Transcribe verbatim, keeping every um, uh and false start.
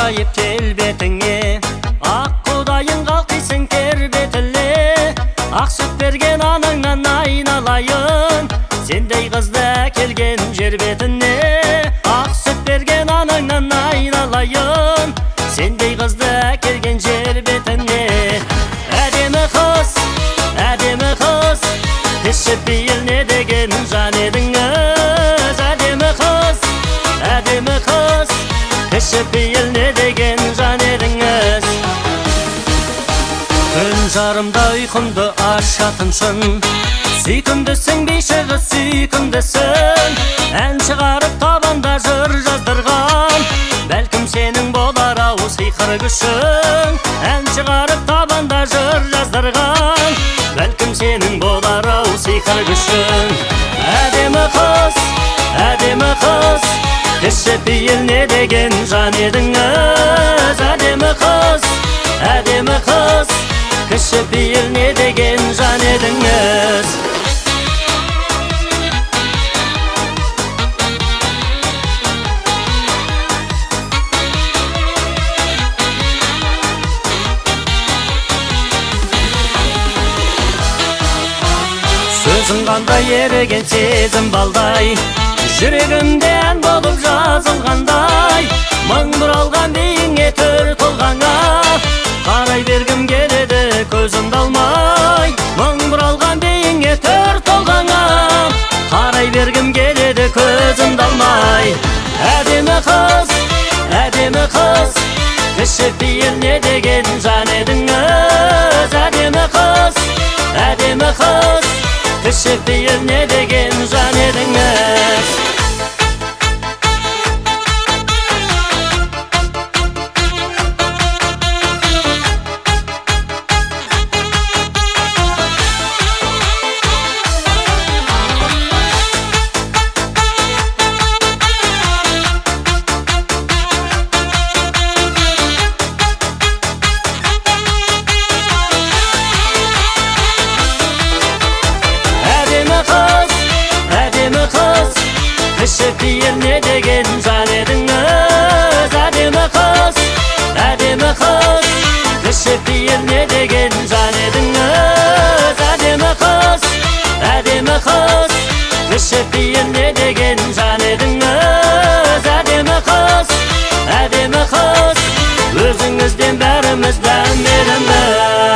ажайып келбетіңе, ақ құдайын қалқисың тербетіле. Ақ сүт берген анаңнан айналайын, сендей қызды әкелген жер бетіне. Ақ сүт берген анаңнан айналайын, сендей қызды әкелген жер бетіне. Әдемі қыз, әдемі қыз, кіші пейіл не деген жан едіңіз. Әдемі қыз, әдемі қыз, кіші пейіл не деген жан едіңіз. Күн жарымда ұйқымды ашатыншын, сүйкімдісің бейші қыз сүйкімдісің. Ән шығарып табанда жыр жаздырған, бәлкім сенің болар ау сиқыр күшің. Ән шығарып табанда жыр жаздырған, бәлкім сенің болар ау сиқыр күшің. Әдемі қыз, әдемі қыз, кіші пейіл не деген жан едіңіз. Әдемі қыз, әдемі қыз, кіші пейіл не деген жан едіңіз. Сөзің қандай ереген сезім балдай, жүрегімде ән болып жазылғандай. Мың бұралған бейіңе төр толғаңа, қарай бергім келеді көзімді алмай. Мың бұралған бейіңе төр толғаңа, қарай бергім келеді көзімді алмай. Әдемі қыз, әдемі қыз, кіші пейіл не деген жан едіңіз. Әдемі қыз, әдемі қыз, кіші пейіл не деген жан едіңіз. Кіші пейіл не деген жан едіңіз. Әдемі қыз, әдемі қыз, кіші пейіл не деген жан едіңіз. Әдемі қыз, әдемі қыз, кіші пейіл не деген жан едіңіз. Әдемі қыз, әдемі қыз, өзіңізден бәріміз дәмеліміз.